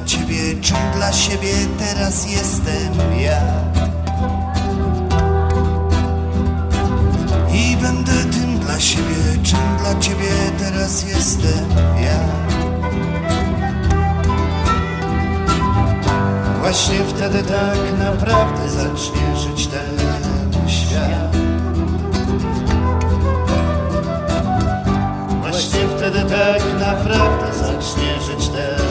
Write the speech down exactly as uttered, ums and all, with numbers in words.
ciebie, czym dla siebie teraz jestem ja. I będę tym dla siebie, czym dla ciebie teraz jestem ja. Właśnie wtedy tak naprawdę zacznie żyć ten świat. Właśnie wtedy tak naprawdę zacznie żyć ten